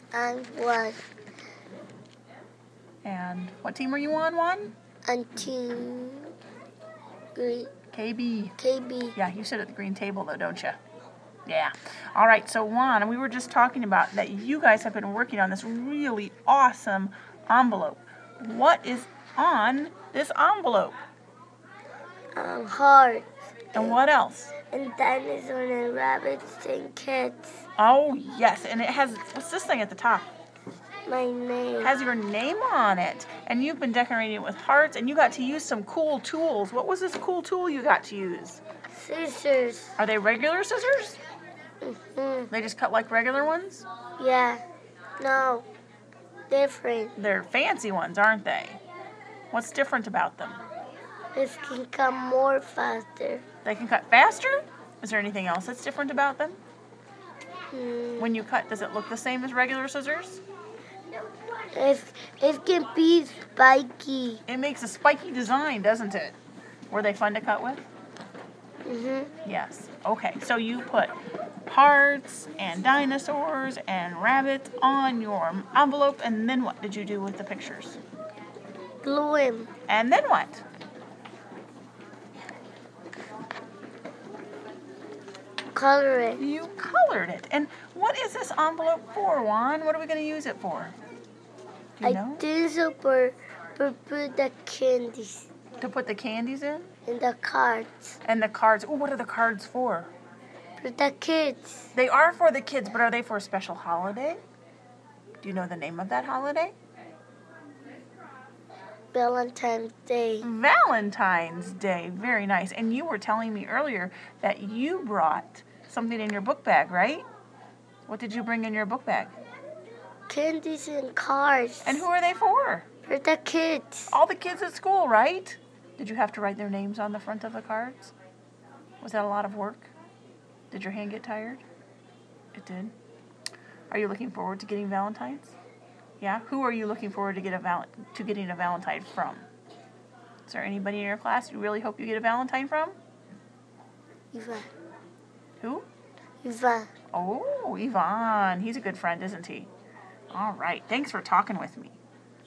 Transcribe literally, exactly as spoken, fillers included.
And one. And what team are you on, Juan? And team green. K B. K B. Yeah, you sit at the green table, though, don't you? Yeah. All right, so Juan, we were just talking about that you guys have been working on this really awesome envelope. What is on this envelope? Um, hearts. And what else? And dinosaurs and rabbits and cats. Oh, yes, and it has, what's this thing at the top? My name. It has your name on it. And you've been decorating it with hearts, and you got to use some cool tools. What was this cool tool you got to use? Scissors. Are they regular scissors? Mm-hmm. They just cut like regular ones? Yeah. No. Different. They're fancy ones, aren't they? What's different about them? This can come more faster. They can cut faster? Is there anything else that's different about them? Hmm. When you cut, does it look the same as regular scissors? It, it can be spiky. It makes a spiky design, doesn't it? Were they fun to cut with? Mm-hmm. Yes. Okay, so you put hearts and dinosaurs and rabbits on your envelope, and then what did you do with the pictures? Glue him. And then what? Color it. You colored it. And what is this envelope for, Juan? What are we going to use it for? Do you I know? did so for, for put the candies To put the candies in? in the cards. And the cards. Oh, what are the cards for? For the kids. They are for the kids, but are they for a special holiday? Do you know the name of that holiday? Valentine's Day. Valentine's Day. Very nice. And you were telling me earlier that you brought something in your book bag, right? What did you bring in your book bag? Candies and cards. And who are they for? For the kids. All the kids at school, right? Did you have to write their names on the front of the cards? Was that a lot of work? Did your hand get tired? It did. Are you looking forward to getting Valentine's? Yeah? Who are you looking forward to get a val- to getting a Valentine from? Is there anybody in your class you really hope you get a Valentine from? Ivan. Who? Ivan. Oh, Yvonne. He's a good friend, isn't he? All right. Thanks for talking with me.